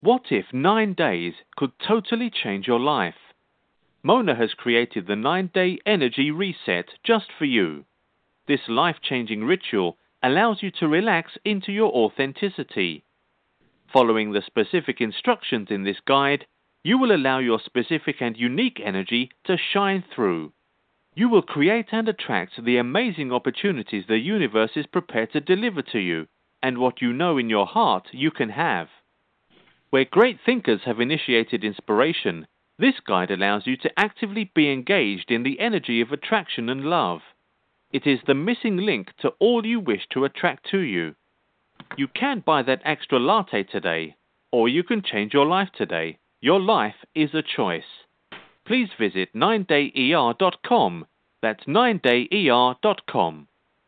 What if 9 days could totally change your life? Mona has created the 9-day energy reset just for you. This life-changing ritual allows you to relax into your authenticity. Following the specific instructions in this guide, you will allow your specific and unique energy to shine through. You will create and attract the amazing opportunities the universe is prepared to deliver to you, and what you know in your heart you can have. Where great thinkers have initiated inspiration, this guide allows you to actively be engaged in the energy of attraction and love. It is the missing link to all you wish to attract to you. You can buy that extra latte today, or you can change your life today. Your life is a choice. Please visit 9dayer.com. That's 9dayer.com.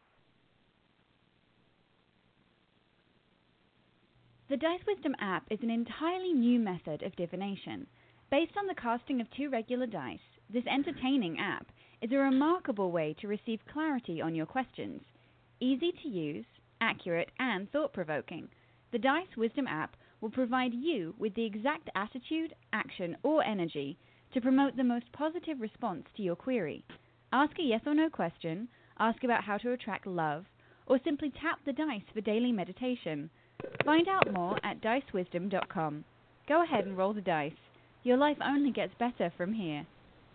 The Dice Wisdom app is an entirely new method of divination. Based on the casting of 2 regular dice, this entertaining app is a remarkable way to receive clarity on your questions. Easy to use, accurate, and thought-provoking, the Dice Wisdom app will provide you with the exact attitude, action, or energy to promote the most positive response to your query. Ask a yes or no question, ask about how to attract love, or simply tap the dice for daily meditation. Find out more at dicewisdom.com. Go ahead and roll the dice. Your life only gets better from here.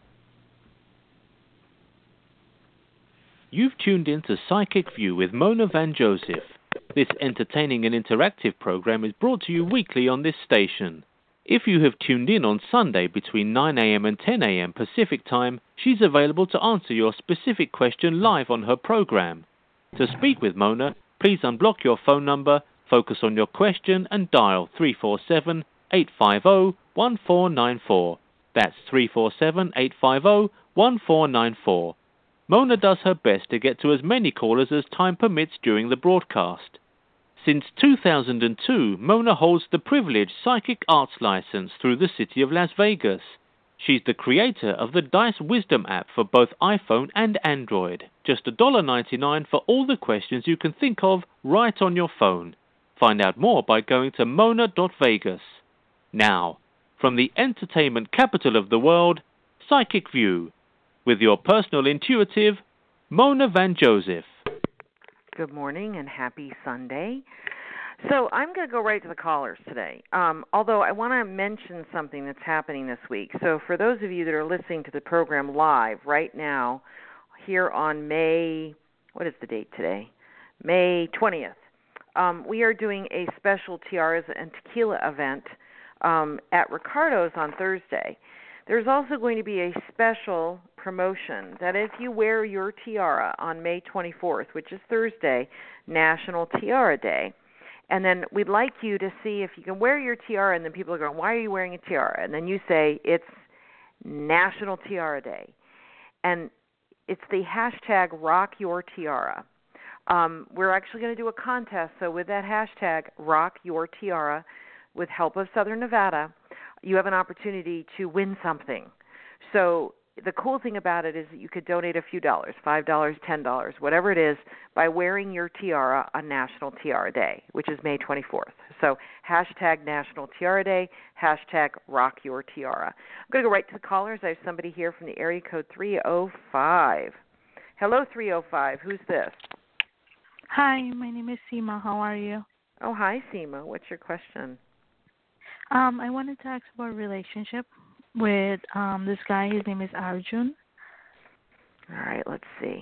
You've tuned in to Psychic View with Mona Van Joseph. This entertaining and interactive program is brought to you weekly on this station. If you have tuned in on Sunday between 9 a.m. and 10 a.m. Pacific Time, she's available to answer your specific question live on her program. To speak with Mona, please unblock your phone number, focus on your question, and dial 347-850-1494. That's 347-850-1494. Mona does her best to get to as many callers as time permits during the broadcast. Since 2002, Mona holds the privileged psychic arts license through the city of Las Vegas. She's the creator of the Dice Wisdom app for both iPhone and Android. Just $1.99 for all the questions you can think of right on your phone. Find out more by going to mona.vegas. Now, from the entertainment capital of the world, Psychic View, with your personal intuitive, Mona Van Joseph. Good morning and happy Sunday. So I'm going to go right to the callers today, although I want to mention something that's happening this week. So for those of you that are listening to the program live right now, here on May, what is the date today? May 20th. We are doing a special Tiaras and Tequila event at Ricardo's on Thursday. There's also going to be a special promotion that if you wear your tiara on May 24th, which is Thursday, National Tiara Day, and then we'd like you to see if you can wear your tiara, and then people are going, why are you wearing a tiara? And then you say, it's National Tiara Day. And it's the hashtag Rock Your Tiara. We're actually going to do a contest, so with that hashtag Rock Your Tiara, with help of Southern Nevada, you have an opportunity to win something. So the cool thing about it is that you could donate a few dollars, $5, $10, whatever it is, by wearing your tiara on National Tiara Day, which is May 24th. So hashtag National Tiara Day, hashtag Rock Your Tiara. I'm going to go right to the callers. I have somebody here from the area code 305. Hello, 305. Who's this? Hi, my name is Seema. How are you? Oh, hi, Seema. What's your question? I wanted to ask about a relationship with this guy. His name is Arjun. All right, let's see.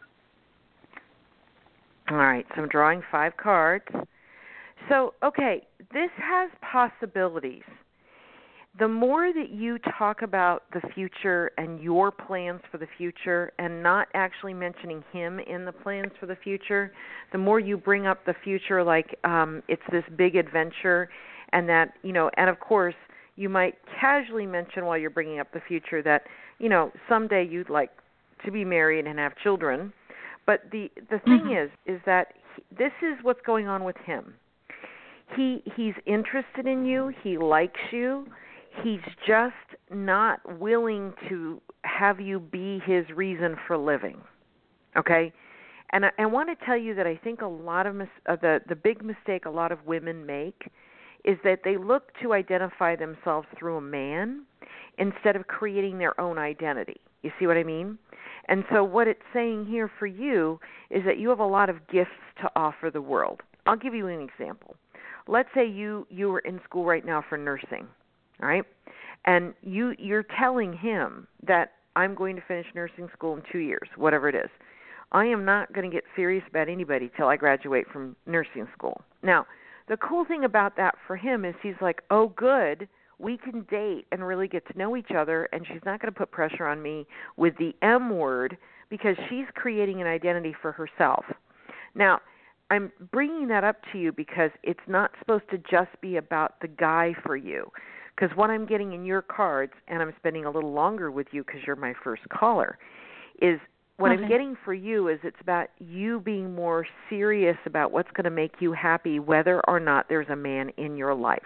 All right, so I'm drawing 5 cards. So, okay, this has possibilities. The more that you talk about the future and your plans for the future and not actually mentioning him in the plans for the future, the more you bring up the future like it's this big adventure and that, you know, and of course you might casually mention while you're bringing up the future that, you know, someday you'd like to be married and have children. But the thing is that this is what's going on with him. He's interested in you. He likes you. He's just not willing to have you be his reason for living, okay? And I want to tell you that I think a lot of the big mistake a lot of women make is that they look to identify themselves through a man instead of creating their own identity. You see what I mean? And so what it's saying here for you is that you have a lot of gifts to offer the world. I'll give you an example. Let's say you were in school right now for nursing, all right? And you're telling him that I'm going to finish nursing school in 2 years, whatever it is. I am not going to get serious about anybody till I graduate from nursing school. Now, the cool thing about that for him is he's like, oh, good, we can date and really get to know each other, and she's not going to put pressure on me with the M word because she's creating an identity for herself. Now, I'm bringing that up to you because it's not supposed to just be about the guy for you. Because what I'm getting in your cards, and I'm spending a little longer with you because you're my first caller, is what I'm getting for you is it's about you being more serious about what's going to make you happy whether or not there's a man in your life.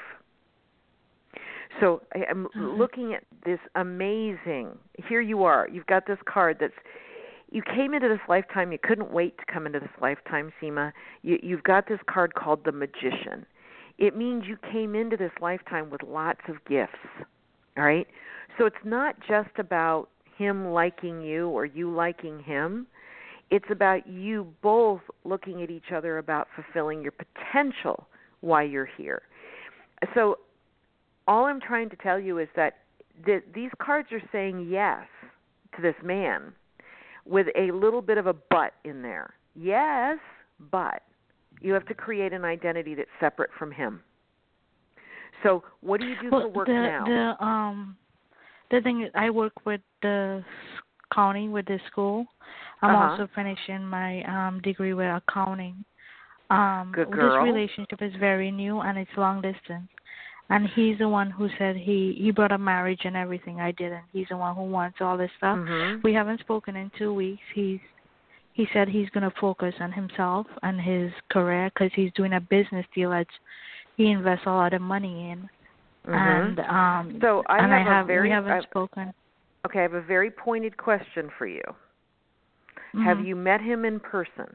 So I'm looking at this amazing, here you are, you've got this card that's, you came into this lifetime, you couldn't wait to come into this lifetime, Seema. You've got this card called the Magician. It means you came into this lifetime with lots of gifts, all right? So it's not just about him liking you or you liking him. It's about you both looking at each other about fulfilling your potential while you're here. So all I'm trying to tell you is that these cards are saying yes to this man with a little bit of a but in there. Yes, but you have to create an identity that's separate from him. So what do you do for work now? The thing is, I work with the county, with the school. I'm also finishing my degree with accounting. Good girl. This relationship is very new, and it's long distance. And he's the one who said he brought up marriage and everything. I didn't. He's the one who wants all this stuff. We haven't spoken in 2 weeks. He said he's going to focus on himself and his career because he's doing a business deal that he invests a lot of money in. And so we haven't spoken. Okay, I have a very pointed question for you. Have you met him in person?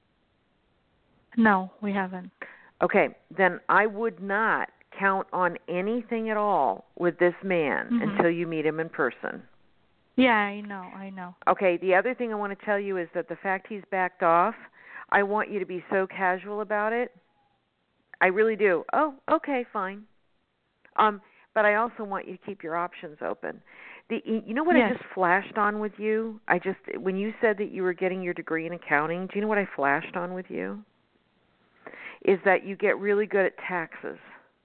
No, we haven't. Okay, then I would not count on anything at all with this man until you meet him in person. Yeah, I know. Okay, the other thing I want to tell you is that the fact he's backed off, I want you to be so casual about it. I really do. Oh, okay, fine. But I also want you to keep your options open. You know what I just flashed on with you? When you said that you were getting your degree in accounting, do you know what I flashed on with you? Is that you get really good at taxes.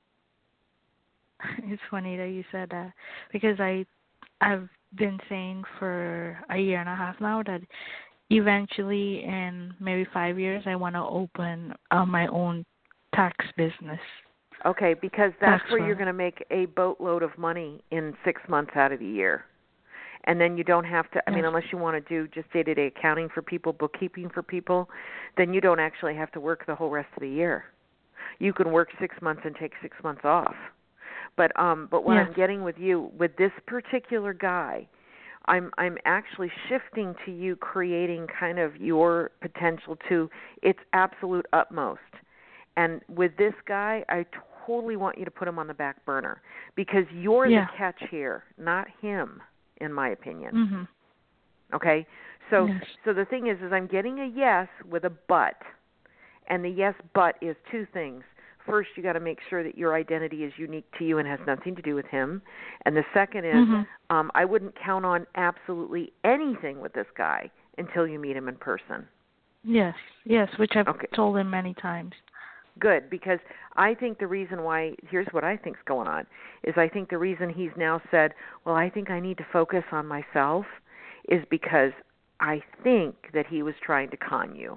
It's funny that you said that because I've been saying for a year and a half now that eventually in maybe 5 years I want to open my own tax business. Okay, because that's where you're going to make a boatload of money in 6 months out of the year. And then you don't have to, unless you want to do just day-to-day accounting for people, bookkeeping for people, then you don't actually have to work the whole rest of the year. You can work 6 months and take 6 months off. But what I'm getting with you, with this particular guy, I'm actually shifting to you creating kind of your potential to its absolute utmost. And with this guy, I totally want you to put him on the back burner because you're the catch here, not him, in my opinion. Okay? So the thing is I'm getting a yes with a but. And the yes but is two things. First, you got to make sure that your identity is unique to you and has nothing to do with him. And the second is I wouldn't count on absolutely anything with this guy until you meet him in person. Yes, which I've told him many times. Good, because I think the reason why, here's what I think's going on, is I think the reason he's now said, well, I think I need to focus on myself is because I think that he was trying to con you.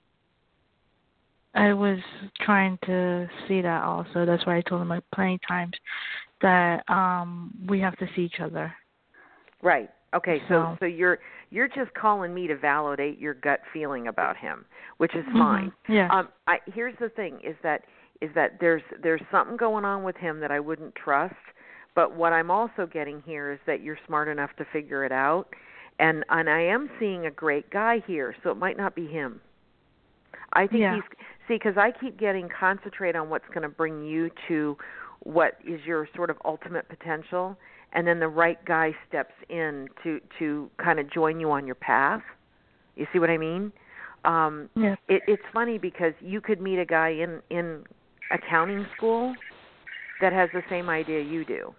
I was trying to see that also. That's why I told him like plenty times that we have to see each other. Right. Okay. So you're just calling me to validate your gut feeling about him, which is fine. Yeah. Here's the thing: is that there's something going on with him that I wouldn't trust. But what I'm also getting here is that you're smart enough to figure it out, and I am seeing a great guy here, so it might not be him. I think because I keep getting concentrate on what's going to bring you to what is your sort of ultimate potential, and then the right guy steps in to kind of join you on your path. You see what I mean? Yes. It's funny because you could meet a guy in accounting school that has the same idea you do.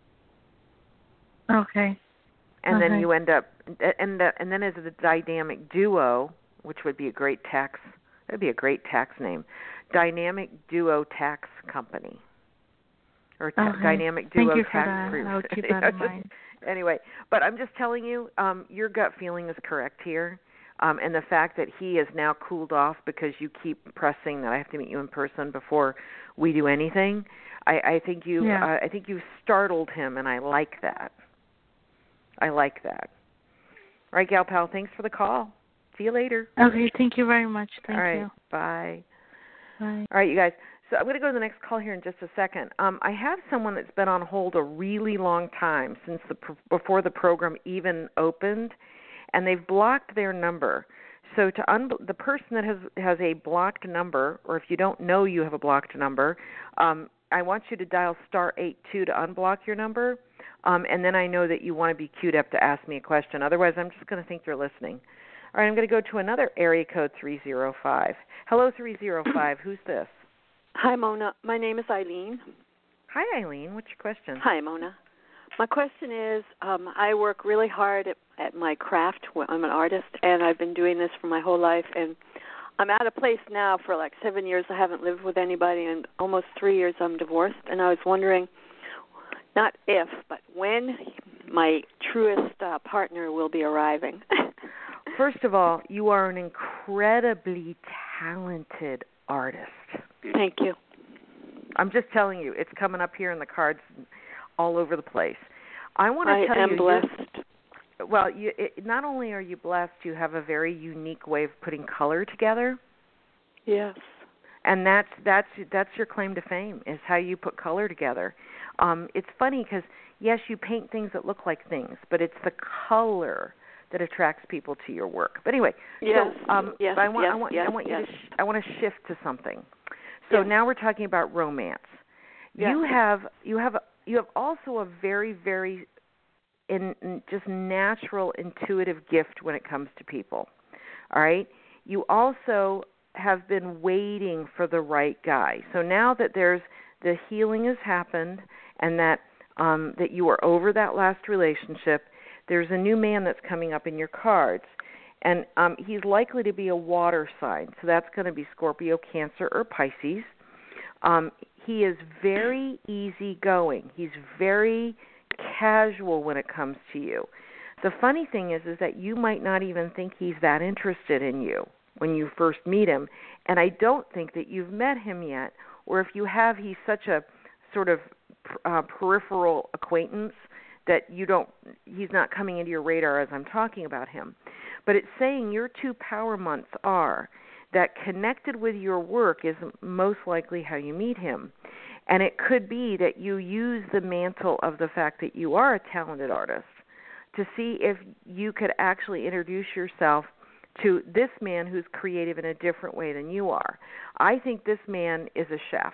Okay. And then you end up, and then as a dynamic duo, which would be a great tax, that would be a great tax name, Dynamic Duo Tax Company, or Dynamic Duo Thank you Tax for that. Group. I'll keep that in mind. Anyway, but I'm just telling you, your gut feeling is correct here. And the fact that he has now cooled off because you keep pressing that I have to meet you in person before we do anything, I think you I think you've startled him, and I like that. I like that. All right, Gal Pal, thanks for the call. See you later. Okay, thank you very much. Thank you. All right, you. bye. Bye. All right, you guys. So I'm going to go to the next call here in just a second. I have someone that's been on hold a really long time since before the program even opened, and they've blocked their number. So the person that has a blocked number, or if you don't know you have a blocked number, I want you to dial *82 to unblock your number, and then I know that you want to be queued up to ask me a question. Otherwise, I'm just going to think you're listening. All right, I'm going to go to another area code 305. Hello, 305. Who's this? Hi, Mona. My name is Eileen. Hi, Eileen. What's your question? Hi, Mona. My question is, I work really hard at my craft. I'm an artist, and I've been doing this for my whole life. And I'm at a place now for like 7 years. I haven't lived with anybody, and almost 3 years I'm divorced. And I was wondering, not if, but when my truest partner will be arriving. First of all, you are an incredibly talented artist. Thank you. I'm just telling you, it's coming up here in the cards all over the place. I want to tell you, I am blessed. Well, not only are you blessed, you have a very unique way of putting color together. Yes. And that's your claim to fame, is how you put color together. It's funny because, yes, you paint things that look like things, but it's the color that attracts people to your work. But anyway, yes. Yes. I want to shift to something. So now we're talking about romance. Yes. You have also a very, very just natural intuitive gift when it comes to people. All right? You also have been waiting for the right guy. So now that the healing has happened, and that you are over that last relationship, there's a new man that's coming up in your cards. And he's likely to be a water sign. So that's going to be Scorpio, Cancer, or Pisces. He is very easygoing. He's very casual when it comes to you. The funny thing is that you might not even think he's that interested in you when you first meet him. And I don't think that you've met him yet. Or if you have, he's such a sort of peripheral acquaintance that he's not coming into your radar as I'm talking about him. But it's saying your 2 power months are that connected with your work is most likely how you meet him. And it could be that you use the mantle of the fact that you are a talented artist to see if you could actually introduce yourself to this man who's creative in a different way than you are. I think this man is a chef.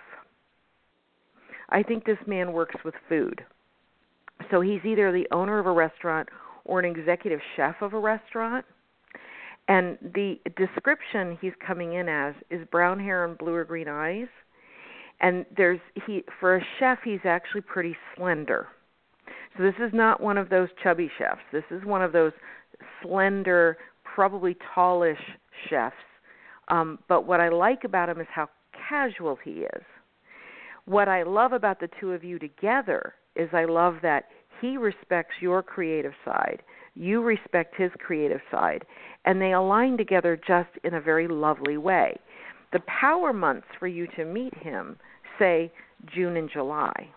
I think this man works with food. So he's either the owner of a restaurant or an executive chef of a restaurant. And the description he's coming in as is brown hair and blue or green eyes. And for a chef, he's actually pretty slender. So this is not one of those chubby chefs. This is one of those slender, probably tallish chefs. But what I like about him is how casual he is. What I love about the two of you together is I love that he respects your creative side. You respect his creative side. And they align together just in a very lovely way. The power months for you to meet him, say, June and July.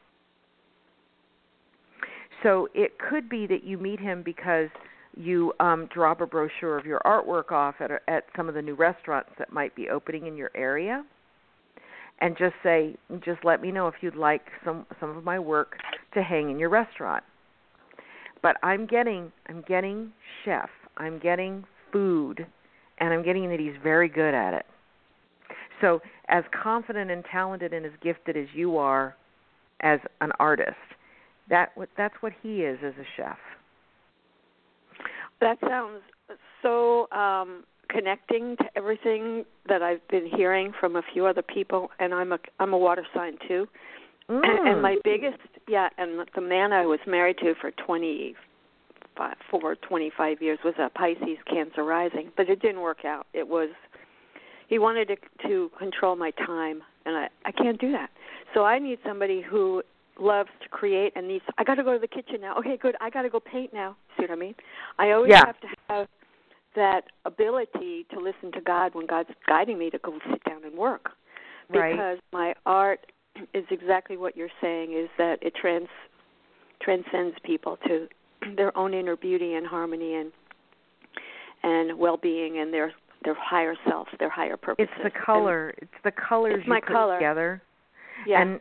So it could be that you meet him because you drop a brochure of your artwork off at some of the new restaurants that might be opening in your area, and just say, just let me know if you'd like some of my work to hang in your restaurant. But I'm getting chef, I'm getting food, and I'm getting that he's very good at it. So as confident and talented and as gifted as you are, as an artist. That's what he is as a chef. That sounds so connecting to everything that I've been hearing from a few other people, and I'm a water sign too. And my biggest, and the man I was married to for 25 years was a Pisces, Cancer rising, but it didn't work out. He wanted to control my time, and I can't do that. So I need somebody who loves to create and needs, I got to go to the kitchen now. Okay, good. I got to go paint now. See what I mean? I always have to have that ability to listen to God when God's guiding me to go sit down and work. Because my art is exactly what you're saying, is that it transcends people to their own inner beauty and harmony and well-being and their higher self, their higher purposes. It's the color. It's the colors you put together. Yeah,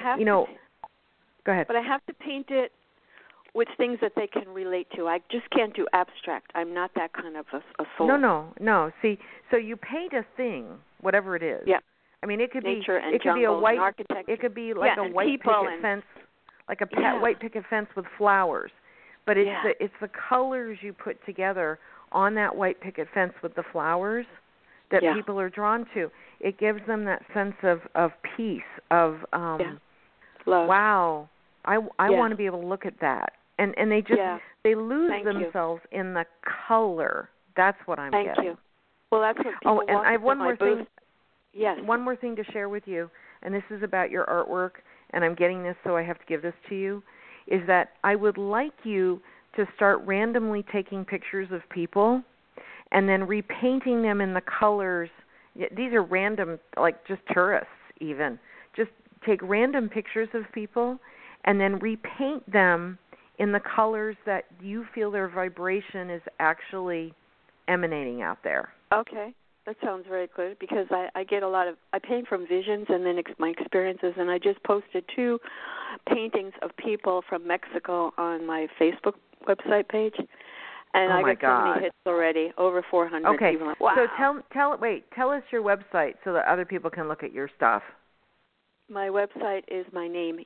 go ahead. But I have to paint it with things that they can relate to. I just can't do abstract. I'm not that kind of a soul. No. See, so you paint a thing, whatever it is. Yeah. I mean, it could nature be and it could be a white architecture. It could be like a white picket fence, like a white picket fence with flowers. But it's the colors you put together on that white picket fence with the flowers that people are drawn to. It gives them that sense of peace, of love. Wow, I want to be able to look at that. And they just they lose themselves in the color. That's what I'm getting. Thank you. Well, that's what people and I have one more thing. Yes. One more thing to share with you, and this is about your artwork, and I'm getting this, so I have to give this to you, is that I would like you to start randomly taking pictures of people and then repainting them in the colors. These are random, like just tourists even. Just take random pictures of people and then repaint them in the colors that you feel their vibration is actually emanating out there. Okay. That sounds very good because I get I paint from visions and then my experiences, and I just posted 2 paintings of people from Mexico on my Facebook website page, and I got so many hits already, over 400. Okay, people. Wow. So tell us your website so that other people can look at your stuff. My website is my name,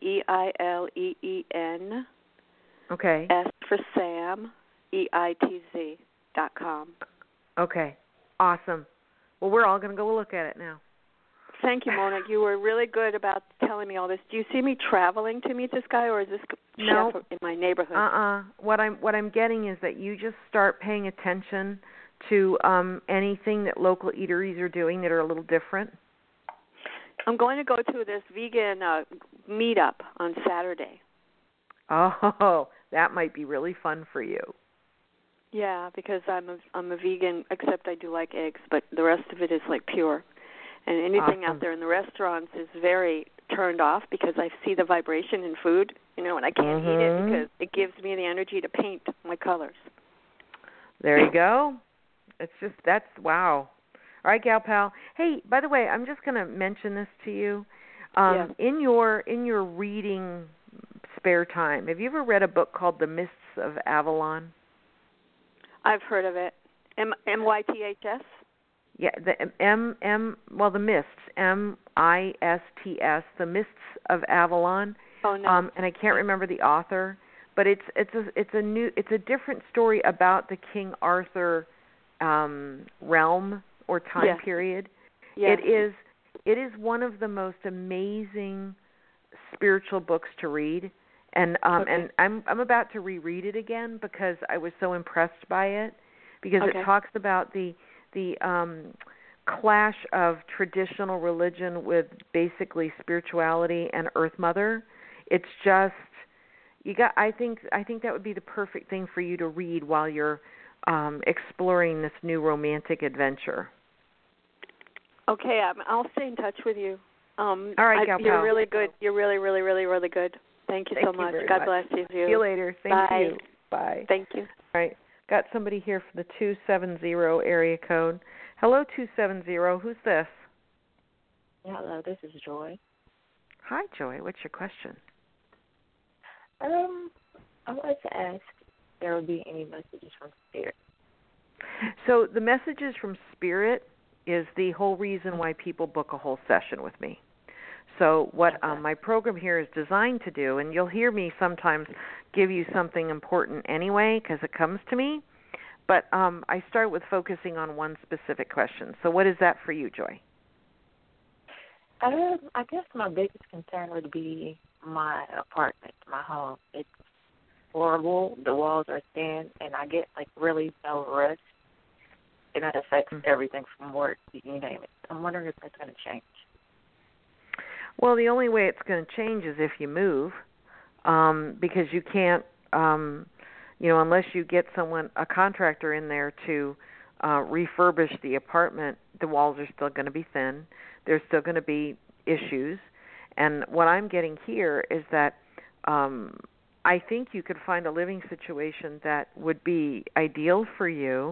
EILEEN. Okay. S for Sam, EITZ.com. Okay, awesome. Well, we're all going to go look at it now. Thank you, Mona. You were really good about telling me all this. Do you see me traveling to meet this guy, or is this chef in my neighborhood? What I'm getting is that you just start paying attention to anything that local eateries are doing that are a little different. I'm going to go to this vegan meetup on Saturday. Oh, that might be really fun for you. Yeah, because I'm a vegan, except I do like eggs, but the rest of it is like pure. And anything out there in the restaurants is very turned off because I see the vibration in food, and I can't eat it because it gives me the energy to paint my colors. There you go. That's wow. All right, Gal Pal. Hey, by the way, I'm just going to mention this to you. In your reading spare time, have you ever read a book called The Mists of Avalon? I've heard of it. MYTHS? Yeah, the the Mists, MISTS, The Mists of Avalon. Oh no. And I can't remember the author, but it's a different story about the King Arthur realm or time period. Yes. It is one of the most amazing spiritual books to read. And I'm about to reread it again because I was so impressed by it, because it talks about the clash of traditional religion with basically spirituality and Earth Mother. It's just I think that would be the perfect thing for you to read while you're exploring this new romantic adventure. Okay, I'll stay in touch with you. All right, Gal Pal. You're really good. You're really, really, really, really good. Thank you so much. God bless you. See you later. Thank you. Bye. Thank you. All right. Got somebody here for the 270 area code. Hello, 270. Who's this? Hello, this is Joy. Hi, Joy. What's your question? I wanted to ask if there would be any messages from Spirit. So the messages from Spirit is the whole reason why people book a whole session with me. So what my program here is designed to do, and you'll hear me sometimes give you something important anyway because it comes to me, but I start with focusing on one specific question. So what is that for you, Joy? I guess my biggest concern would be my apartment, my home. It's horrible. The walls are thin, and I get really no rest, and that affects everything from work to you name it. I'm wondering if that's going to change. Well, the only way it's going to change is if you move, because you can't, unless you get a contractor in there to refurbish the apartment, the walls are still going to be thin. There's still going to be issues. And what I'm getting here is that I think you could find a living situation that would be ideal for you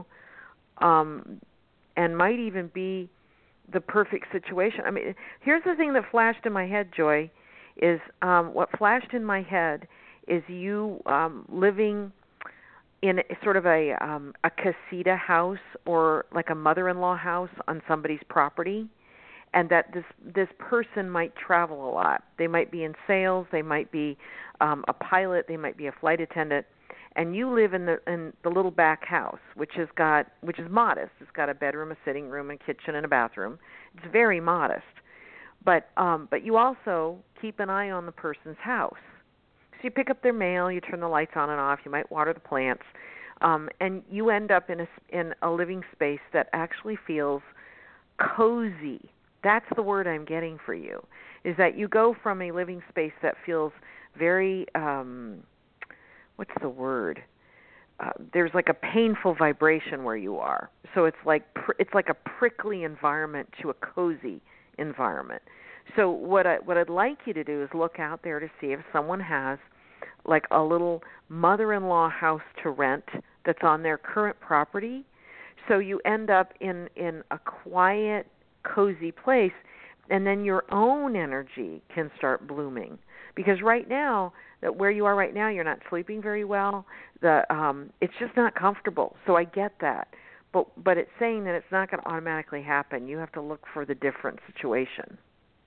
and might even be the perfect situation. I mean, here's the thing that flashed in my head, Joy, is what flashed in my head is you living in sort of a casita house or like a mother-in-law house on somebody's property, and that this person might travel a lot. They might be in sales, they might be a pilot, they might be a flight attendant, and you live in the little back house, which is modest. It's got a bedroom, a sitting room, a kitchen, and a bathroom. It's very modest, but you also keep an eye on the person's house. So you pick up their mail, you turn the lights on and off, you might water the plants, and you end up in a living space that actually feels cozy. That's the word I'm getting for you, is that you go from a living space that feels very, what's the word? There's like a painful vibration where you are. So it's like a prickly environment to a cozy environment. So what I'd like you to do is look out there to see if someone has like a little mother-in-law house to rent that's on their current property. So you end up in a quiet, cozy place, and then your own energy can start blooming. Because right now, where you are right now, you're not sleeping very well. It's just not comfortable. So I get that. But it's saying that it's not going to automatically happen. You have to look for the different situation.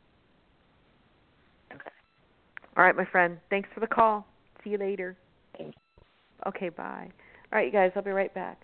Okay. All right, my friend. Thanks for the call. See you later. Thanks. Okay, bye. All right, you guys, I'll be right back.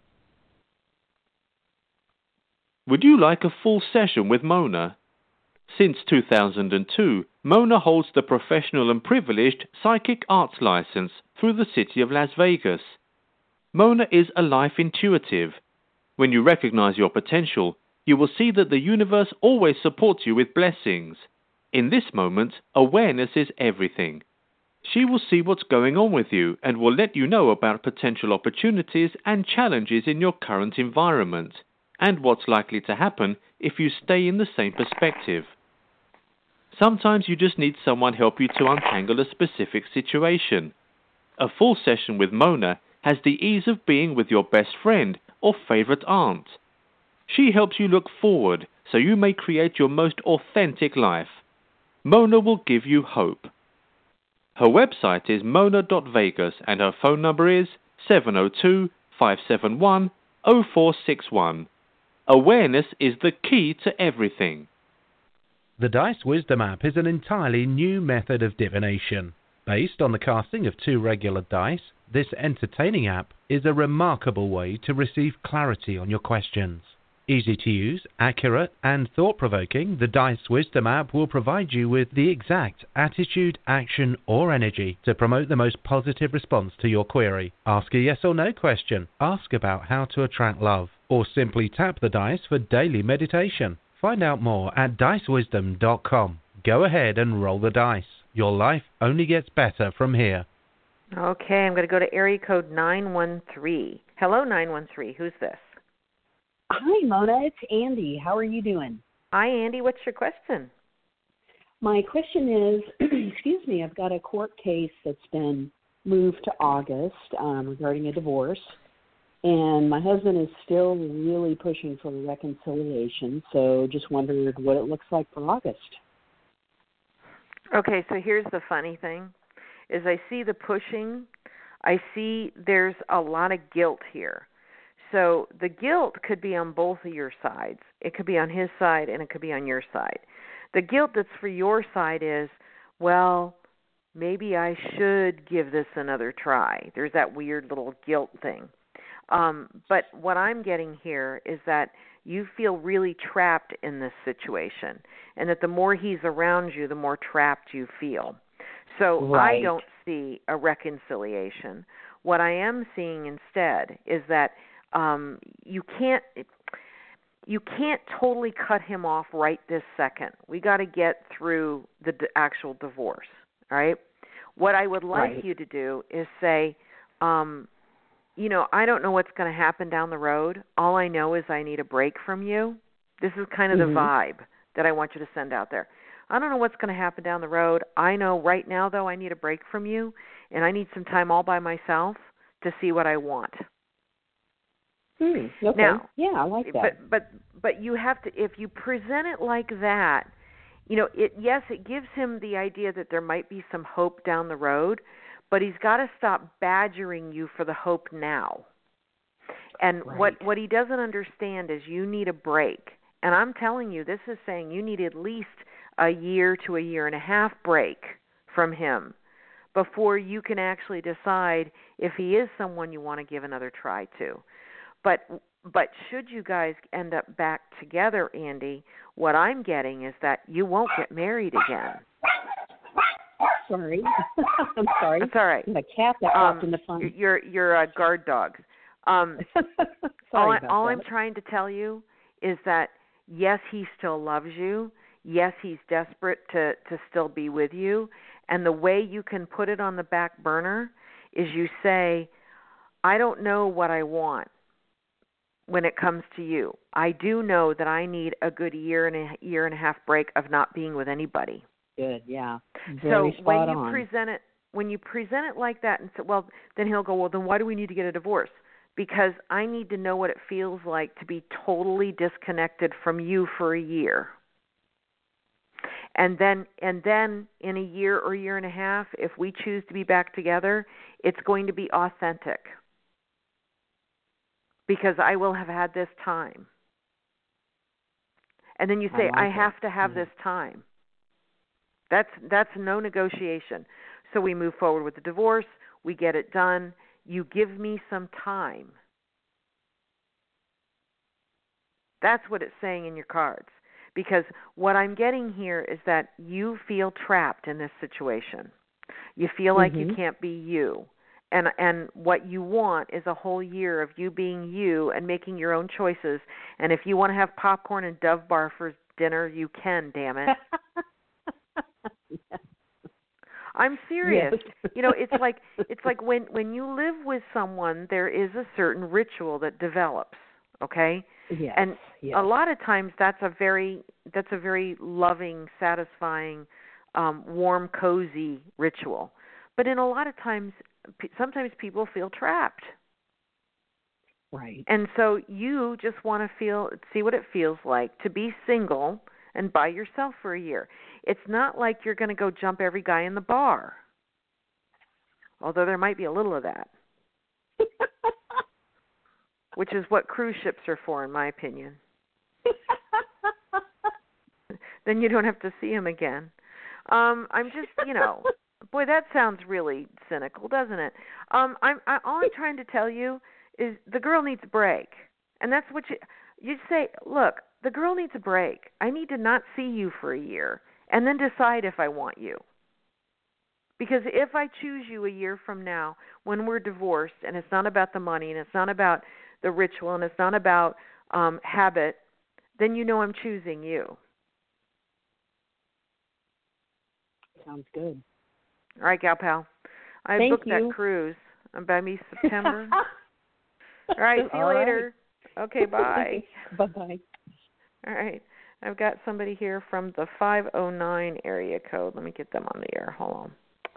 Would you like a full session with Mona? Since 2002, Mona holds the professional and privileged Psychic Arts license through the city of Las Vegas. Mona is a life intuitive. When you recognize your potential, you will see that the universe always supports you with blessings. In this moment, awareness is everything. She will see what's going on with you and will let you know about potential opportunities and challenges in your current environment, and what's likely to happen if you stay in the same perspective. Sometimes you just need someone help you to untangle a specific situation. A full session with Mona has the ease of being with your best friend or favorite aunt. She helps you look forward so you may create your most authentic life. Mona will give you hope. Her website is mona.vegas and her phone number is 702-571-0461. Awareness is the key to everything. The Dice Wisdom app is an entirely new method of divination. Based on the casting of 2 regular dice, this entertaining app is a remarkable way to receive clarity on your questions. Easy to use, accurate, and thought-provoking, the Dice Wisdom app will provide you with the exact attitude, action, or energy to promote the most positive response to your query. Ask a yes or no question, ask about how to attract love, or simply tap the dice for daily meditation. Find out more at dicewisdom.com. Go ahead and roll the dice. Your life only gets better from here. Okay, I'm going to go to area code 913. Hello, 913. Who's this? Hi, Mona. It's Andy. How are you doing? Hi, Andy. What's your question? My question is, excuse me, I've got a court case that's been moved to August regarding a divorce, and my husband is still really pushing for a reconciliation, so just wondered what it looks like for August. Okay, so here's the funny thing, is I see the pushing. I see there's a lot of guilt here. So the guilt could be on both of your sides. It could be on his side and it could be on your side. The guilt that's for your side is, well, maybe I should give this another try. There's that weird little guilt thing. But what I'm getting here is that you feel really trapped in this situation, and that the more he's around you, the more trapped you feel. So right. I don't see a reconciliation. What I am seeing instead is that you can't totally cut him off right this second. We got to get through the actual divorce, all right? What I would like right. you to do is say, I don't know what's going to happen down the road. All I know is I need a break from you. This is kind of the vibe that I want you to send out there. I don't know what's going to happen down the road. I know right now, though, I need a break from you, and I need some time all by myself to see what I want. Okay. Now, yeah, I like that. But you have to, if you present it like that, it gives him the idea that there might be some hope down the road, but he's got to stop badgering you for the hope now. And what he doesn't understand is you need a break. And I'm telling you, this is saying you need at least a year to a year and a half break from him before you can actually decide if he is someone you want to give another try to. But should you guys end up back together, Andy, what I'm getting is that you won't get married again. Sorry. I'm sorry. That's all right. The cat that walked in the front. Your guard dogs. Sorry all I'm trying to tell you is that, yes, he still loves you. Yes, he's desperate to still be with you. And the way you can put it on the back burner is you say, I don't know what I want when it comes to you. I do know that I need a good year and a half break of not being with anybody. Good, yeah. Very spot when you on. when you present it like that and say, well, then he'll go, well, then why do we need to get a divorce? Because I need to know what it feels like to be totally disconnected from you for a year. And then in a year or year and a half, if we choose to be back together, it's going to be authentic. Because I will have had this time. And then you say, I have to have this time. That's no negotiation. So we move forward with the divorce. We get it done. You give me some time. That's what it's saying in your cards. Because what I'm getting here is that you feel trapped in this situation. You feel like you can't be you. And what you want is a whole year of you being you and making your own choices. And if you want to have popcorn and Dove Bar for dinner, you can, damn it. I'm serious. Yes. It's like when you live with someone, there is a certain ritual that develops, okay? Yes. And yes. a lot of times that's a very loving, satisfying, warm, cozy ritual. But in a lot of times, sometimes people feel trapped. Right. And so you just want to see what it feels like to be single and by yourself for a year. It's not like you're going to go jump every guy in the bar, although there might be a little of that, which is what cruise ships are for, in my opinion. Then you don't have to see him again. I'm just, boy, that sounds really cynical, doesn't it? All I'm trying to tell you is the girl needs a break. And that's what you say, look, the girl needs a break. I need to not see you for a year and then decide if I want you. Because if I choose you a year from now when we're divorced and it's not about the money and it's not about the ritual and it's not about habit, then you know I'm choosing you. Sounds good. All right, gal pal. I booked that cruise by me September. All right, see you later. Right. Okay, bye. Bye-bye. All right. I've got somebody here from the 509 area code. Let me get them on the air. Hold on.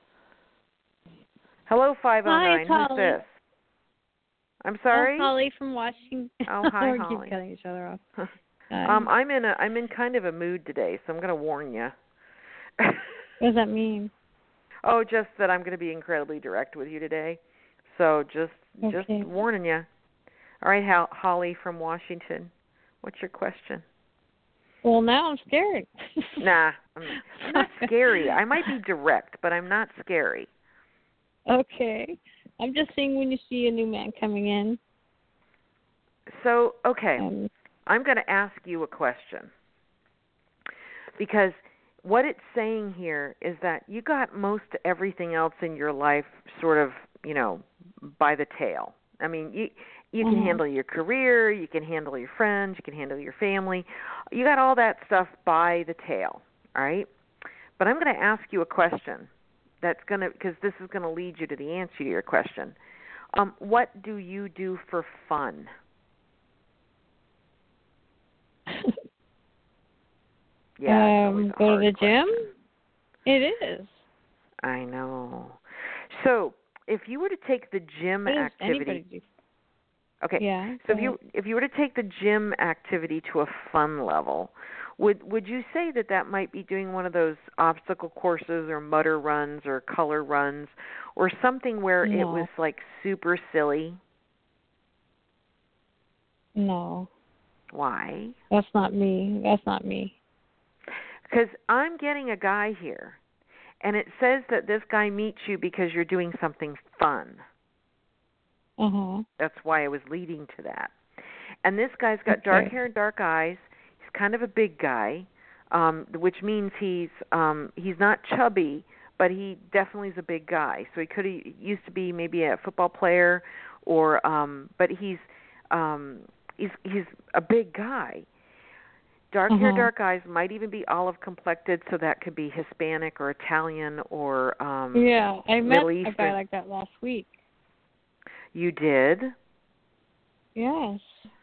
Hello, 509. Hi, who's this? I'm sorry? Holly from Washington. Oh, hi, we Holly. keep cutting each other off. I'm in kind of a mood today, so I'm going to warn you. What does that mean? Oh, just that I'm going to be incredibly direct with you today. So just warning you. All right, Holly from Washington. What's your question? Well, now I'm scared. Nah, I'm not scary. I might be direct, but I'm not scary. Okay. I'm just saying when you see a new man coming in. So, okay, I'm going to ask you a question. Because what it's saying here is that you got most everything else in your life sort of, by the tail. I mean, you can handle your career, you can handle your friends, you can handle your family. You got all that stuff by the tail, all right? But I'm going to ask you a question because this is going to lead you to the answer to your question. What do you do for fun? Yeah, go to the gym? It is. I know. So, if you were to take the gym activity, okay. Yeah. So if you were to take the gym activity to a fun level, would you say that might be doing one of those obstacle courses or mutter runs or color runs or something where it was like super silly? No. Why? That's not me. Because I'm getting a guy here, and it says that this guy meets you because you're doing something fun. That's why I was leading to that. And this guy's got dark hair and dark eyes. He's kind of a big guy, which means he's not chubby, but he definitely is a big guy. So he used to be maybe a football player, or but he's a big guy. Dark hair, dark eyes, might even be olive complected, so that could be Hispanic or Italian or yeah, I met Middle Eastern. a guy like that last week. You did? Yes.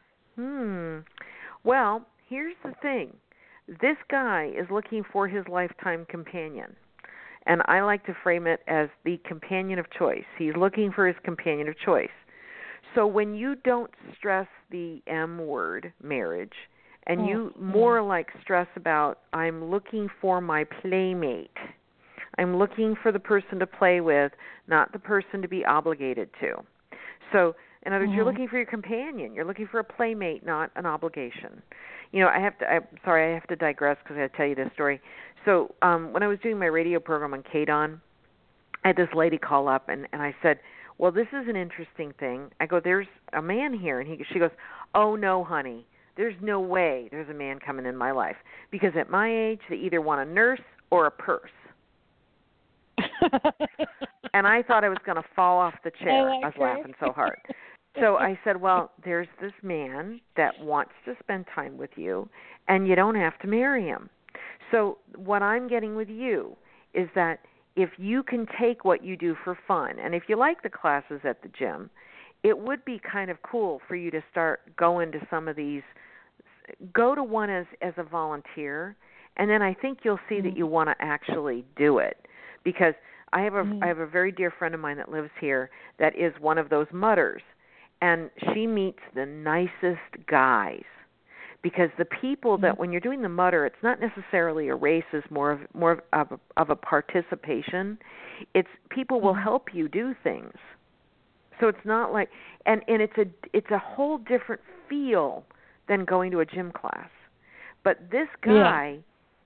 Well, here's the thing. This guy is looking for his lifetime companion. And I like to frame it as the companion of choice. He's looking for his companion of choice. So when you don't stress the M word, marriage, and you more like stress about, I'm looking for my playmate. I'm looking for the person to play with, not the person to be obligated to. So, in other words, you're looking for your companion. You're looking for a playmate, not an obligation. I have to digress because I have to tell you this story. So, when I was doing my radio program on KDON, I had this lady call up, and I said, well, this is an interesting thing. I go, there's a man here. And she goes, oh, no, honey. There's no way there's a man coming in my life. Because at my age, they either want a nurse or a purse. And I thought I was going to fall off the chair. I was laughing so hard. So I said, well, there's this man that wants to spend time with you, and you don't have to marry him. So what I'm getting with you is that if you can take what you do for fun, and if you like the classes at the gym, it would be kind of cool for you to start going to some of these. Go to one as a volunteer, and then I think you'll see that you want to actually do it. Because I have a very dear friend of mine that lives here that is one of those mutters, and she meets the nicest guys. Because the people that when you're doing the mutter, it's not necessarily a race, it's more of a participation. It's people will help you do things. So it's not like and it's a whole different feel than going to a gym class. But this guy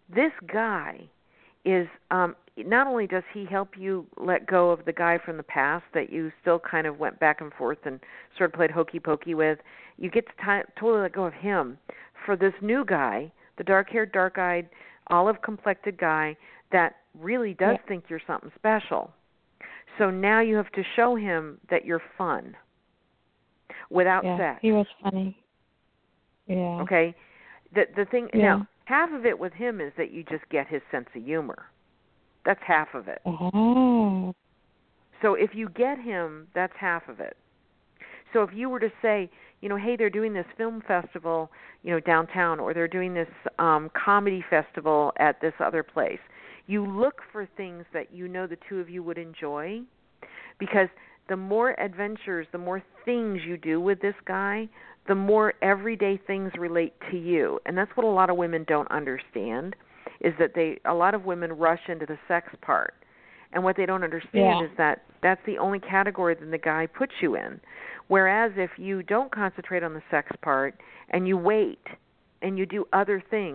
is not only does he help you let go of the guy from the past that you still kind of went back and forth and sort of played hokey pokey with, you get to totally let go of him for this new guy, the dark-haired, dark-eyed, olive-complected guy that really does think you're something special. So now you have to show him that you're fun without sex. He was funny. Yeah. Okay? The thing now, half of it with him is that you just get his sense of humor. That's half of it. Oh. So if you get him, that's half of it. So if you were to say, hey, they're doing this film festival, downtown, or they're doing this comedy festival at this other place, you look for things that the two of you would enjoy, because the more adventures, the more things you do with this guy, the more everyday things relate to you. And that's what a lot of women don't understand, is that a lot of women rush into the sex part. And what they don't understand is that that's the only category that the guy puts you in. Whereas if you don't concentrate on the sex part and you wait and you do other things,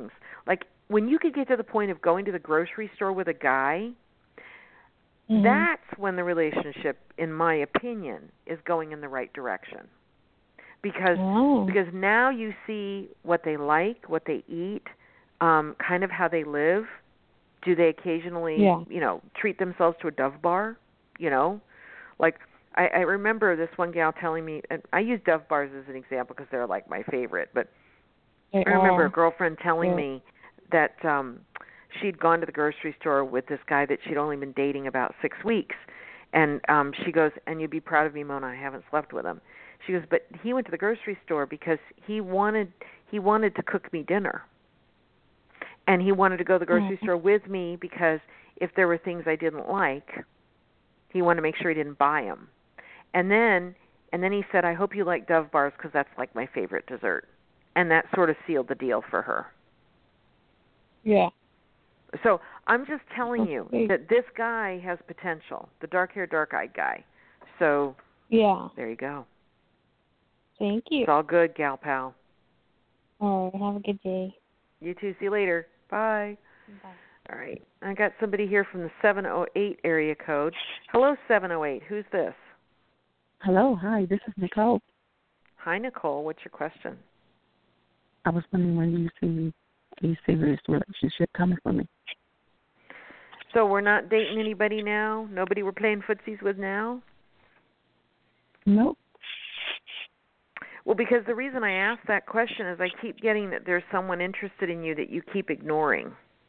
Like when you could get to the point of going to the grocery store with a guy, Mm-hmm. that's when the relationship, in my opinion, is going in the right direction. Because now you see what they like, what they eat, kind of how they live. Do they occasionally, treat themselves to a Dove bar? Like I remember this one gal telling me, and I use Dove bars as an example because they're like my favorite, but I remember a girlfriend telling me that she'd gone to the grocery store with this guy that she'd only been dating about 6 weeks. And she goes, and you'd be proud of me, Mona, I haven't slept with him. She goes, but he went to the grocery store because he wanted to cook me dinner. And he wanted to go to the grocery store with me because if there were things I didn't like, he wanted to make sure he didn't buy them. And then he said, I hope you like Dove bars because that's like my favorite dessert. And that sort of sealed the deal for her. Yeah. So I'm just telling you that this guy has potential, the dark-haired, dark-eyed guy. So there you go. Thank you. It's all good, gal pal. All right. Have a good day. You too. See you later. Bye. Bye. All right. I got somebody here from the 708 area code. Hello, 708. Who's this? Hello. Hi. This is Nicole. Hi, Nicole. What's your question? I was wondering when you see a serious relationship coming for me. So we're not dating anybody now? Nobody we're playing footsies with now? Nope. Well, because the reason I ask that question is I keep getting that there's someone interested in you that you keep ignoring.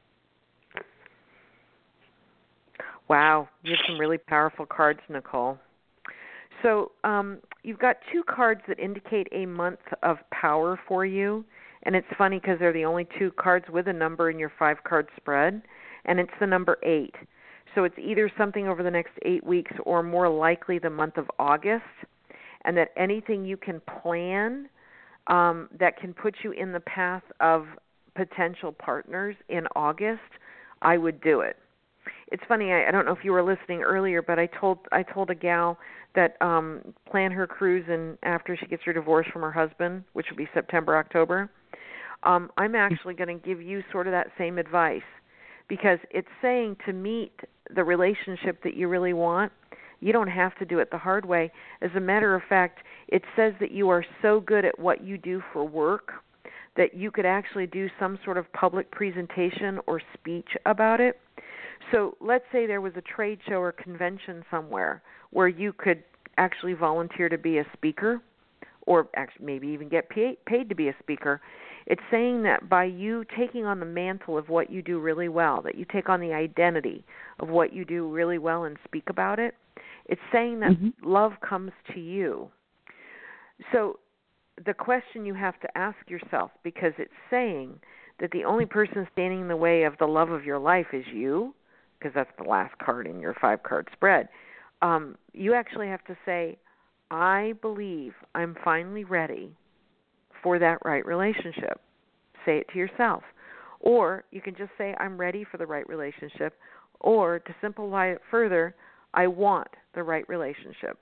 Wow, you have some really powerful cards, Nicole. So you've got 2 cards that indicate a month of power for you. And it's funny because they're the only 2 cards with a number in your 5-card spread. And it's the number 8. So it's either something over the next 8 weeks or more likely the month of August. And that anything you can plan that can put you in the path of potential partners in August, I would do it. It's funny, I don't know if you were listening earlier, but I told a gal that plan her cruise and after she gets her divorce from her husband, which will be September, October. I'm actually going to give you sort of that same advice because it's saying to meet the relationship that you really want, you don't have to do it the hard way. As a matter of fact, it says that you are so good at what you do for work that you could actually do some sort of public presentation or speech about it. So let's say there was a trade show or convention somewhere where you could actually volunteer to be a speaker or actually maybe even get paid to be a speaker. It's saying that by you taking on the mantle of what you do really well, that you take on the identity of what you do really well and speak about it, it's saying that love comes to you. So the question you have to ask yourself, because it's saying that the only person standing in the way of the love of your life is you, because that's the last card in your 5-card spread, you actually have to say, I believe I'm finally ready for that right relationship. Say it to yourself. Or you can just say, I'm ready for the right relationship. Or to simplify it further, I want the right relationship.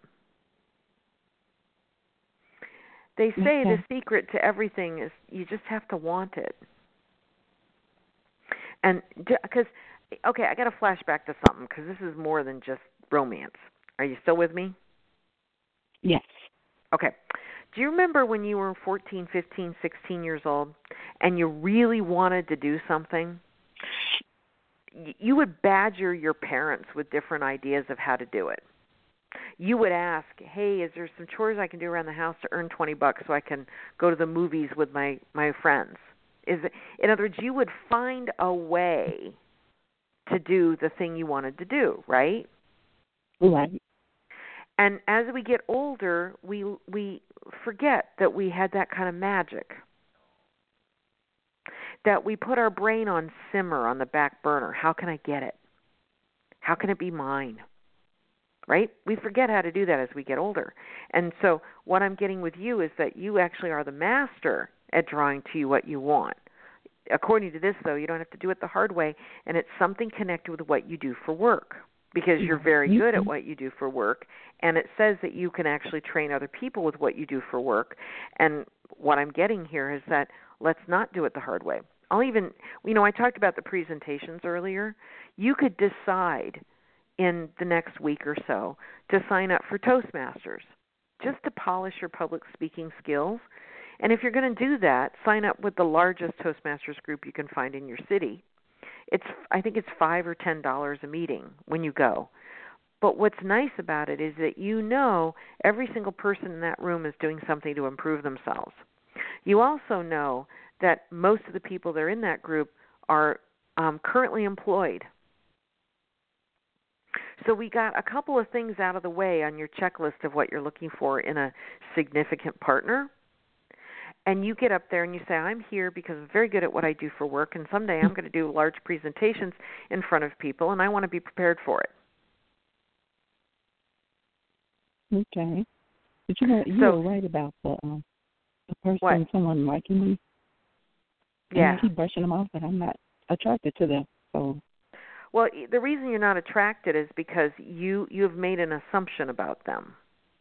They say the secret to everything is you just have to want it. And because, okay, I got to flashback to something because this is more than just romance. Are you still with me? Yes. Okay. Do you remember when you were 14, 15, 16 years old and you really wanted to do something? You would badger your parents with different ideas of how to do it. You would ask, hey, is there some chores I can do around the house to earn $20 so I can go to the movies with my friends? In other words, you would find a way to do the thing you wanted to do, right? Right. And as we get older, we forget that we had that kind of magic. That we put our brain on simmer on the back burner. How can I get it? How can it be mine? Right? We forget how to do that as we get older. And so what I'm getting with you is that you actually are the master at drawing to you what you want. According to this, though, you don't have to do it the hard way, and it's something connected with what you do for work because you're very good at what you do for work, and it says that you can actually train other people with what you do for work. And what I'm getting here is that let's not do it the hard way. I talked about the presentations earlier. You could decide in the next week or so to sign up for Toastmasters just to polish your public speaking skills. And if you're going to do that, sign up with the largest Toastmasters group you can find in your city. I think it's $5 or $10 a meeting when you go. But what's nice about it is that every single person in that room is doing something to improve themselves. You also know that most of the people that are in that group are currently employed. So we got a couple of things out of the way on your checklist of what you're looking for in a significant partner. And you get up there and you say, I'm here because I'm very good at what I do for work, and someday I'm going to do large presentations in front of people, and I want to be prepared for it. Okay. But you were right about the person, someone liking me. Yeah. And I keep brushing them off, but I'm not attracted to them. So. Well, the reason you're not attracted is because you have made an assumption about them.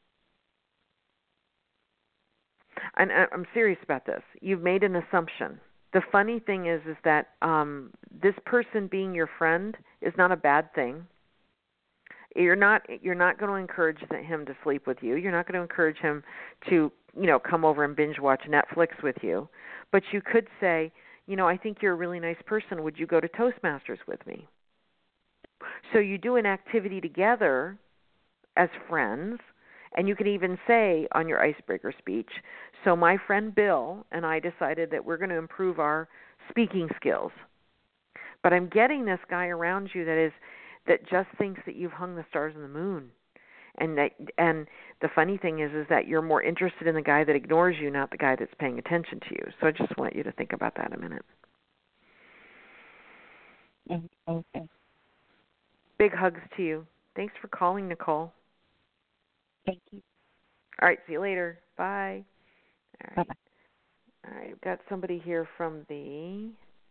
And I'm serious about this. You've made an assumption. The funny thing is that this person being your friend is not a bad thing. You're not going to encourage him to sleep with you. You're not going to encourage him to, come over and binge watch Netflix with you. But you could say, I think you're a really nice person. Would you go to Toastmasters with me? So you do an activity together as friends. And you can even say on your icebreaker speech, so my friend Bill and I decided that we're going to improve our speaking skills. But I'm getting this guy around you that just thinks that you've hung the stars on the moon. And the funny thing is that you're more interested in the guy that ignores you, not the guy that's paying attention to you. So I just want you to think about that a minute. Okay. Big hugs to you. Thanks for calling, Nicole. Thank you. All right, see you later. Bye. All right. Bye-bye. All right, we've got somebody here from the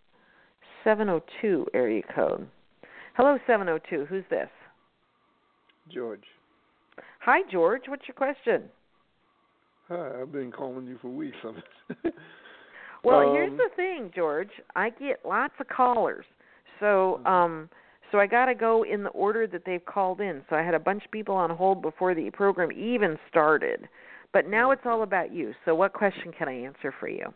702 area code. Hello, 702. Who's this? George. Hi, George. What's your question? Hi, I've been calling you for weeks. Well, here's the thing, George. I get lots of callers. So I got to go in the order that they've called in. So I had a bunch of people on hold before the program even started. But now it's all about you. So what question can I answer for you?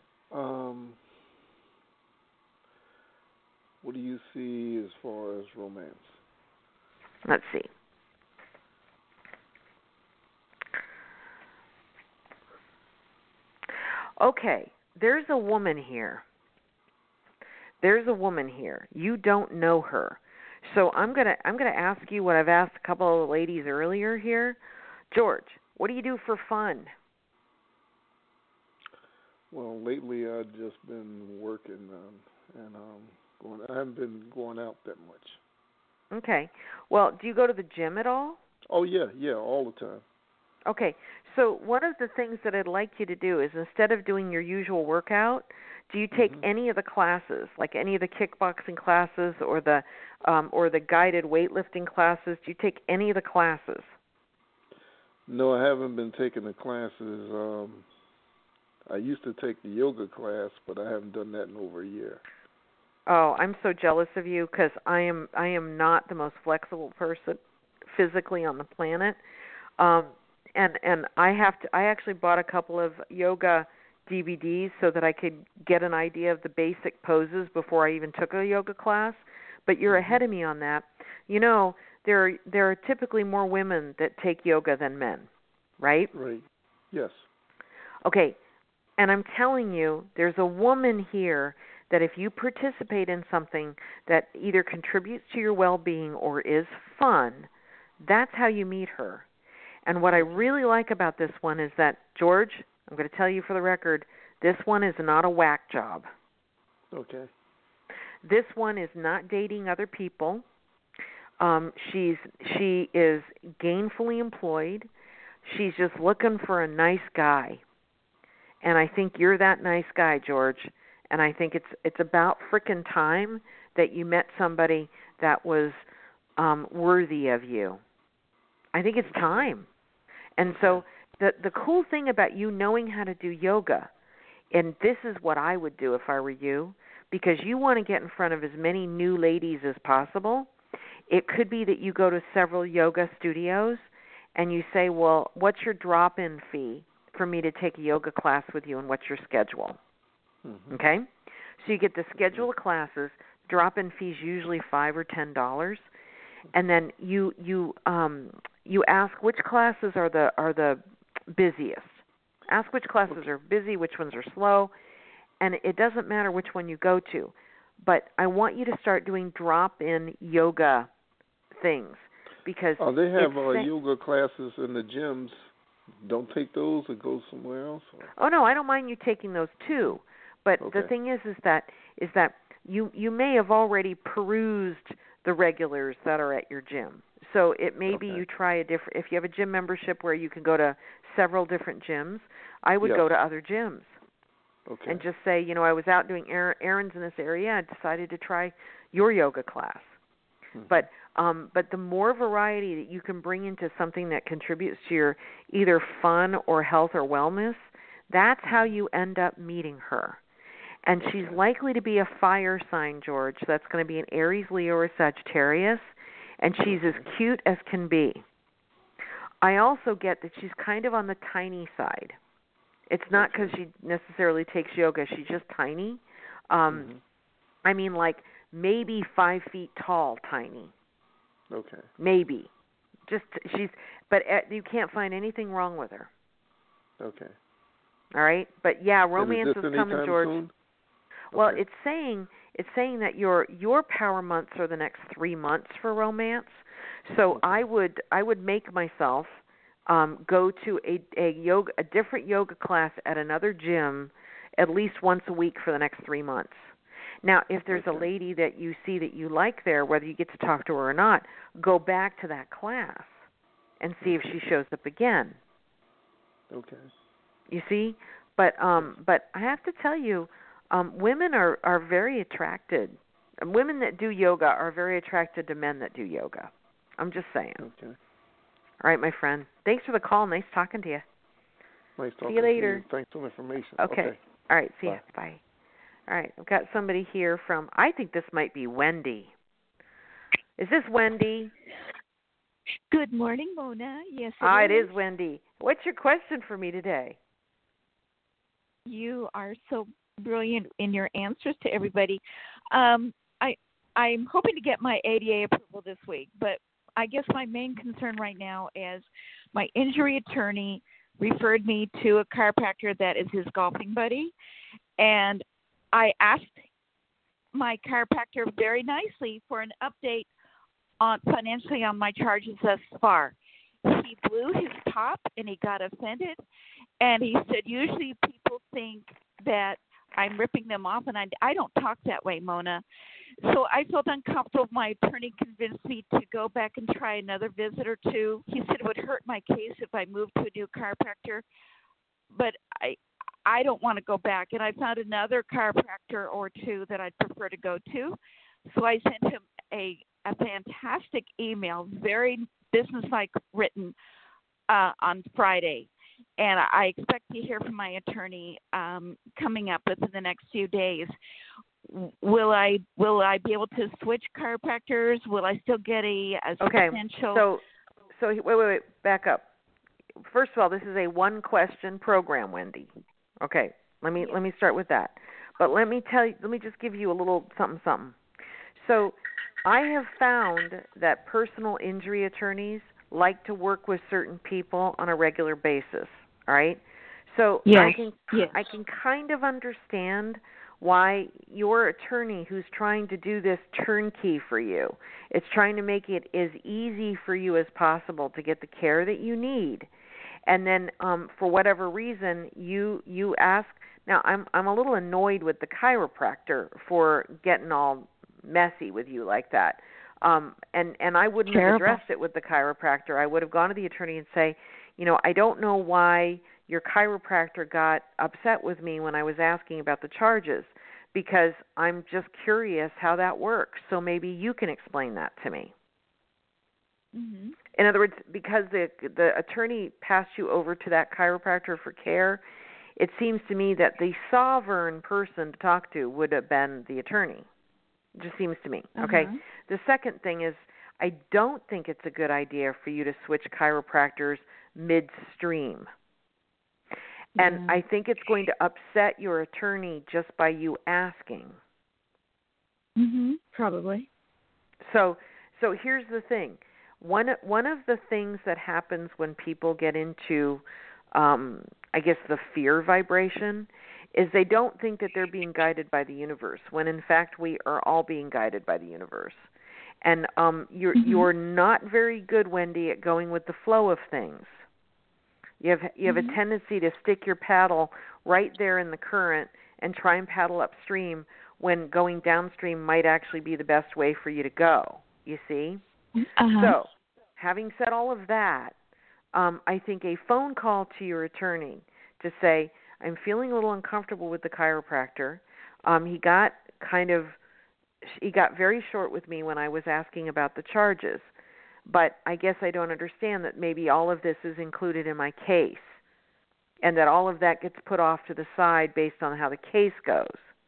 What do you see as far as romance? Let's see. Okay, there's a woman here. You don't know her. So I'm gonna ask you what I've asked a couple of ladies earlier here. George, what do you do for fun? Well, lately I've just been working and I haven't been going out that much. Okay. Well, do you go to the gym at all? Oh, yeah, all the time. Okay. So one of the things that I'd like you to do is instead of doing your usual workout, do you take any of the classes, like any of the kickboxing classes or the guided weightlifting classes? Do you take any of the classes? No, I haven't been taking the classes. I used to take the yoga class, but I haven't done that in over a year. Oh, I'm so jealous of you because I am not the most flexible person physically on the planet. And I actually bought a couple of yoga DVDs so that I could get an idea of the basic poses before I even took a yoga class. But you're ahead of me on that. You know, there are typically more women that take yoga than men, right? Right. Yes. Okay. And I'm telling you, there's a woman here that if you participate in something that either contributes to your well-being or is fun, that's how you meet her. And what I really like about this one is that, George, I'm going to tell you for the record, this one is not a whack job. Okay. This one is not dating other people. She is gainfully employed. She's just looking for a nice guy. And I think you're that nice guy, George. And I think it's about frickin' time that you met somebody that was worthy of you. I think it's time. And so the cool thing about you knowing how to do yoga, and this is what I would do if I were you, because you want to get in front of as many new ladies as possible. It could be that you go to several yoga studios and you say, well, what's your drop-in fee for me to take a yoga class with you, and what's your schedule? Mm-hmm. Okay? So you get the schedule of classes. Drop-in fees usually $5 or $10, and then you ask which classes are the busiest. Ask which classes are busy, which ones are slow, and it doesn't matter which one you go to. But I want you to start doing drop-in yoga things, because they have yoga classes in the gyms. Don't take those or go somewhere else? Or? Oh no, I don't mind you taking those too. But the thing is that you may have already perused the regulars that are at your gym. So it may be you try a different. If you have a gym membership where you can go to several different gyms, I would go to other gyms. Okay. And just say, I was out doing errands in this area. I decided to try your yoga class. But the more variety that you can bring into something that contributes to your either fun or health or wellness, that's how you end up meeting her. And she's likely to be a fire sign, George. That's going to be an Aries, Leo, or Sagittarius. And she's as cute as can be. I also get that she's kind of on the tiny side. It's not because she necessarily takes yoga. She's just tiny. I mean, like maybe 5 feet tall, tiny. Okay. Maybe. But you can't find anything wrong with her. Okay. All right? But yeah, romance is coming, George. Soon? Well, it's saying that your power months are the next 3 months for romance. So I would make myself go to a different yoga class at another gym at least once a week for the next 3 months. Now, if there's a lady that you see that you like there, whether you get to talk to her or not, go back to that class and see if she shows up again. Okay. You see? But I have to tell you, women are very attracted. Women that do yoga are very attracted to men that do yoga. I'm just saying. Okay. All right, my friend. Thanks for the call. Nice talking to you. Nice talking see you later. To you. Thanks for the information. Okay. All right. See you. Bye. All right. I've got somebody here from, I think this might be Wendy. Is this Wendy? Good morning, Mona. Yes, it is Wendy. What's your question for me today? You are so brilliant in your answers to everybody. I'm hoping to get my ADA approval this week, but I guess my main concern right now is my injury attorney referred me to a chiropractor that is his golfing buddy, and I asked my chiropractor very nicely for an update financially on my charges thus far. He blew his top and he got offended, and he said usually people think that I'm ripping them off, and I don't talk that way, Mona. So I felt uncomfortable. My attorney convinced me to go back and try another visit or two. He said it would hurt my case if I moved to a new chiropractor, but I don't want to go back. And I found another chiropractor or two that I'd prefer to go to. So I sent him a fantastic email, very businesslike written, on Friday. And I expect to hear from my attorney coming up within the next few days. Will I be able to switch chiropractors? Will I still get a substantial? So wait, back up. First of all, this is a one-question program, Wendy. Okay, let me start with that. But let me just give you a little something. So I have found that personal injury attorneys like to work with certain people on a regular basis. All right? So I can kind of understand why your attorney who's trying to do this turnkey for you, it's trying to make it as easy for you as possible to get the care that you need. And then for whatever reason, you ask. Now, I'm a little annoyed with the chiropractor for getting all messy with you like that. And I wouldn't have addressed it with the chiropractor. I would have gone to the attorney and say, I don't know why your chiropractor got upset with me when I was asking about the charges, because I'm just curious how that works. So maybe you can explain that to me. Mm-hmm. In other words, because the attorney passed you over to that chiropractor for care, it seems to me that the sovereign person to talk to would have been the attorney. It just seems to me. Okay. The second thing is, I don't think it's a good idea for you to switch chiropractors midstream. And I think it's going to upset your attorney just by you asking. Probably. So here's the thing. One of the things that happens when people get into, I guess, the fear vibration is they don't think that they're being guided by the universe, when in fact we are all being guided by the universe. And you're not very good, Wendy, at going with the flow of things. You have a tendency to stick your paddle right there in the current and try and paddle upstream when going downstream might actually be the best way for you to go. You see? So, having said all of that, I think a phone call to your attorney to say, I'm feeling a little uncomfortable with the chiropractor. He got very short with me when I was asking about the charges. But I guess I don't understand that maybe all of this is included in my case and that all of that gets put off to the side based on how the case goes.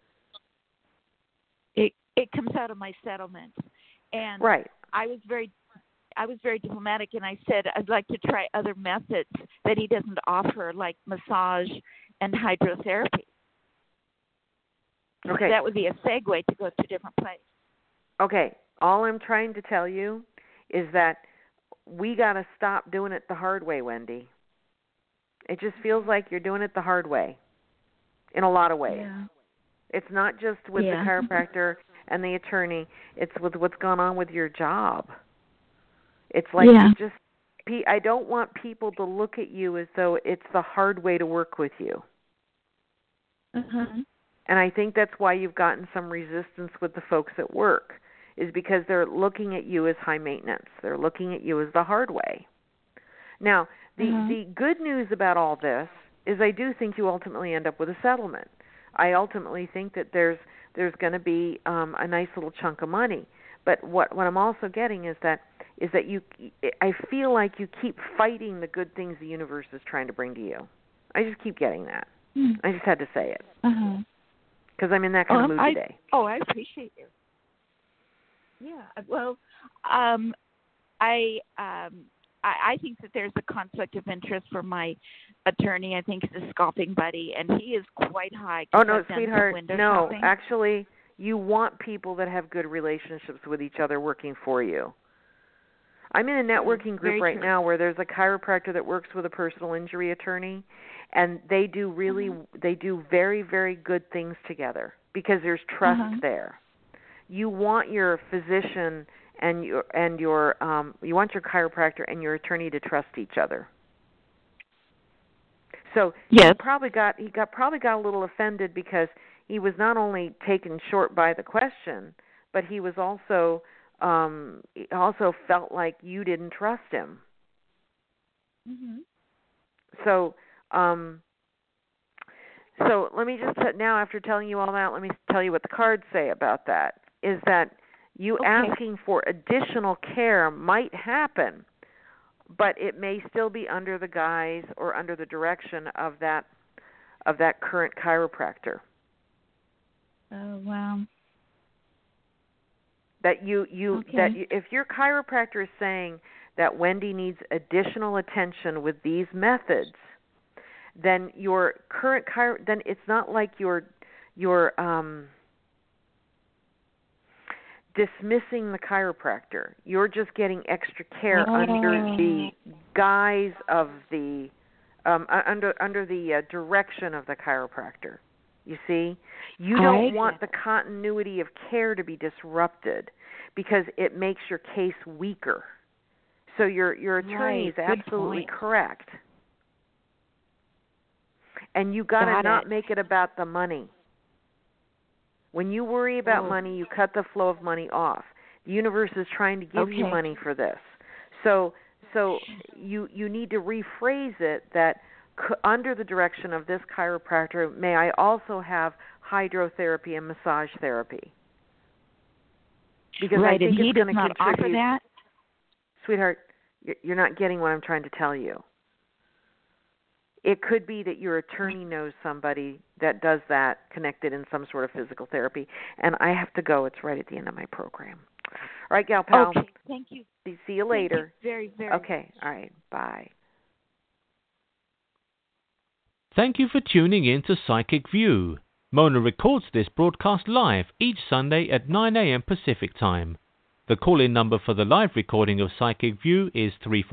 It comes out of my settlement. And I was very diplomatic, and I said I'd like to try other methods that he doesn't offer, like massage and hydrotherapy. Okay. So that would be a segue to go to a different place. Okay. All I'm trying to tell you is that we got to stop doing it the hard way, Wendy. It just feels like you're doing it the hard way in a lot of ways. Yeah. It's not just with the chiropractor and the attorney. It's with what's gone on with your job. It's like I don't want people to look at you as though it's the hard way to work with you. And I think that's why you've gotten some resistance with the folks at work, is because they're looking at you as high maintenance. They're looking at you as the hard way. Now, the good news about all this is I do think you ultimately end up with a settlement. I ultimately think that there's going to be a nice little chunk of money. But what I'm also getting is that I feel like you keep fighting the good things the universe is trying to bring to you. I just keep getting that. I just had to say it. Because I'm in that kind of mood today. I appreciate you. Yeah. Well, I think that there's a conflict of interest for my attorney. I think he's a scoffing buddy, and he is quite high. Oh, no, sweetheart. No, shopping. Actually, you want people that have good relationships with each other working for you. I'm in a networking group right now where there's a chiropractor that works with a personal injury attorney, and they do very, very good things together because there's trust there. You want your physician and your you want your chiropractor and your attorney to trust each other. So he probably got a little offended because he was not only taken short by the question, but he was also felt like you didn't trust him. So let me just now, after telling you all that, let me tell you what the cards say about that. Is that you asking for additional care might happen, but it may still be under the guise or under the direction of that current chiropractor. Oh, wow. That if your chiropractor is saying that Wendy needs additional attention with these methods, then your current then it's not like you're dismissing the chiropractor. You're just getting extra care under the guise of the under the direction of the chiropractor. You see, you don't want the continuity of care to be disrupted because it makes your case weaker. So your attorney is absolutely correct. And you got to not make it about the money. When you worry about money, you cut the flow of money off. The universe is trying to give you money for this. So you need to rephrase it that under the direction of this chiropractor, may I also have hydrotherapy and massage therapy? Because I think it's going to contribute. Offer that? Sweetheart, you're not getting what I'm trying to tell you. It could be that your attorney knows somebody that does that, connected in some sort of physical therapy. And I have to go. It's right at the end of my program. All right, Gal Pal. Okay, thank you. See you later. Thank you very, very Okay, all right, bye. Thank you for tuning in to Psychic View. Mona records this broadcast live each Sunday at 9 a.m. Pacific Time. The call-in number for the live recording of Psychic View is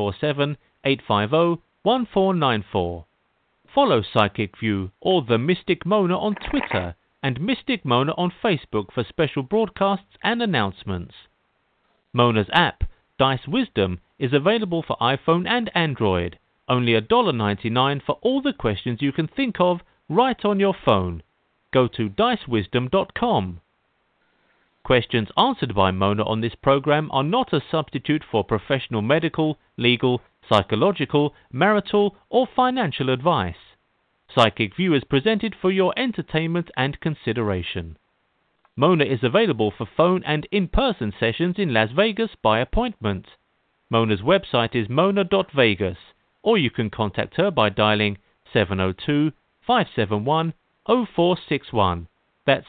347-850-1494. Follow Psychic View or The Mystic Mona on Twitter and Mystic Mona on Facebook for special broadcasts and announcements. Mona's app, Dice Wisdom, is available for iPhone and Android. Only $1.99 for all the questions you can think of right on your phone. Go to dicewisdom.com. Questions answered by Mona on this program are not a substitute for professional medical, legal, psychological, marital, or financial advice. Psychic View is presented for your entertainment and consideration. Mona is available for phone and in-person sessions in Las Vegas by appointment. Mona's website is mona.vegas, or you can contact her by dialing 702-571-0461. That's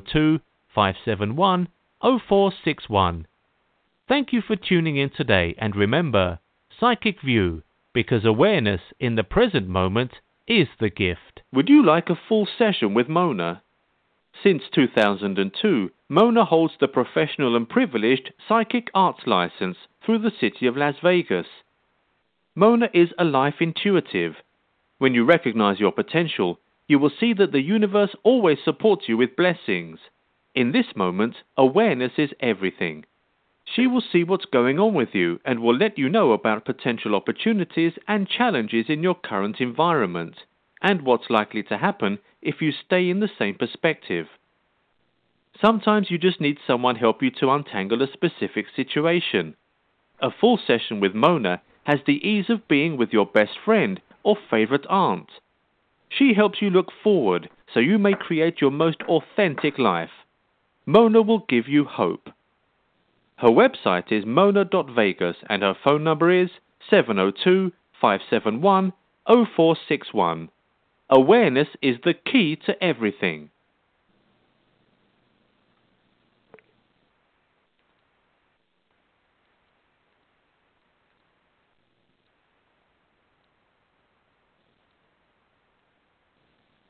702-571-0461. Thank you for tuning in today, and remember, Psychic View, because awareness in the present moment is the gift. Would you like a full session with Mona? Since 2002, Mona holds the professional and privileged Psychic Arts license through the city of Las Vegas. Mona is a life intuitive. When you recognize your potential, you will see that the universe always supports you with blessings. In this moment, awareness is everything. She will see what's going on with you and will let you know about potential opportunities and challenges in your current environment, and what's likely to happen if you stay in the same perspective. Sometimes you just need someone help you to untangle a specific situation. A full session with Mona has the ease of being with your best friend or favorite aunt. She helps you look forward so you may create your most authentic life. Mona will give you hope. Her website is mona.vegas and her phone number is 702-571-0461. Awareness is the key to everything.